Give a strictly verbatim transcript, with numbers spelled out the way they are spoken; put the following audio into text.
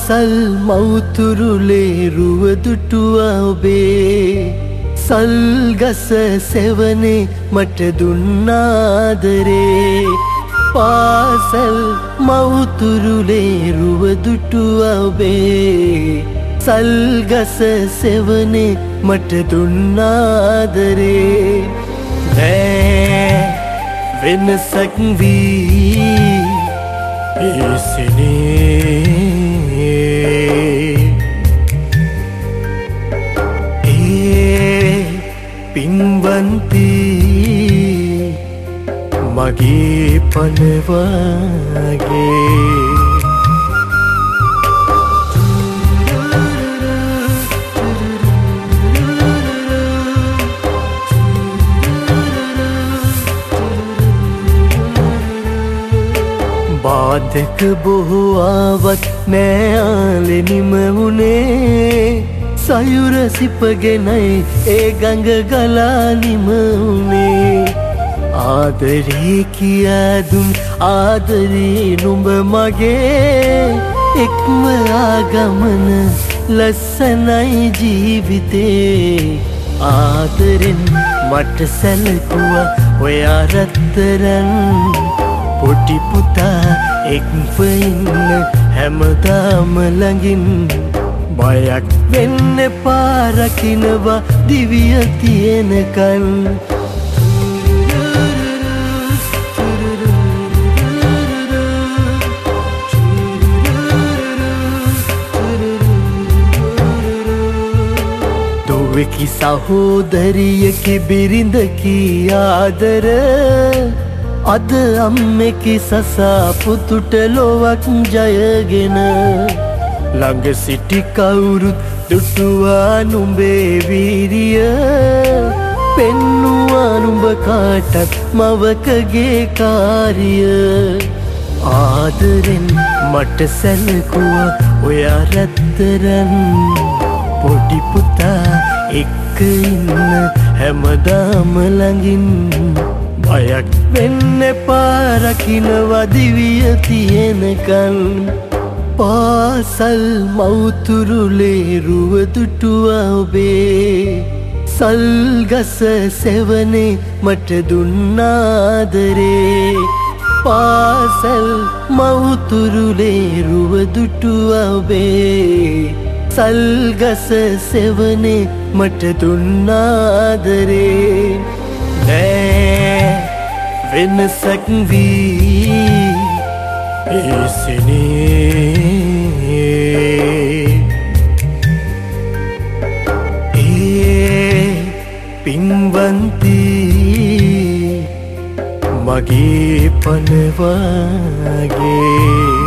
පාසල් මවුතුරුලේ රුව දුටුවා ඔබේ සල්ගස සෙවනේ මට දුන්නාදරේ පාසල් මවුතුරුලේ රුව දුටුවා ඔබේ සල්ගස සෙවනේ මට දුන්නාදරේ නෑ වෙනසක් වී ඒසනේ ඒ පින්වන්ති මගේ පනවාගේ බාධක බොහෝ ආවත් නෑ ආලෙනිම වුණේ සයුර සිපගෙනයි ඒ ගඟ ගලා නිම වුණේ ආදරේ කියා දුන් ආදරේ නුඹ මගේ එක්ම ආගමන ලස්සනයි ජීවිතේ ආදරෙන් මට සැලකුවා ඔයා රත්තරන් පොඩි පුතා එක්ව ඉන්න හැමදාම ළඟින් බයක් වෙන්න එපා රකින්නවා දිවිය තියෙනකන් දුවෙකි සහෝදරියකි බිරිඳකි ආදර අද අම්මෙකි සසා පුතුට ලොවක් ජයගෙන ළඟ සිටි කවුරුත් දුටුවා නුඹේ වීරිය පෙන්නුවා නුඹ කාටත් මවකගේ කාරිය ආදරෙන් මට සැලකුවා ඔයා රත්තරන් පොඩි පුතා එක්ක ඉන්න හැමදාම ළඟින් බයක් වෙන්න එපා රකින්නවා දිවිය තියෙනකන් පාසල් මවුතුරුලේ රුව දුටුවා ඔබේ සල්ගස සෙවනේ මට දුන්නාදරේ පාසල් මවුතුරුලේ රුව දුටුවා ඔබේ සල්ගස සෙවනේ මට දුන්නාදරේ නෑ වෙනසක් වී ඒසනේ ඒ පින්වන්ති මගේ පනවාගේ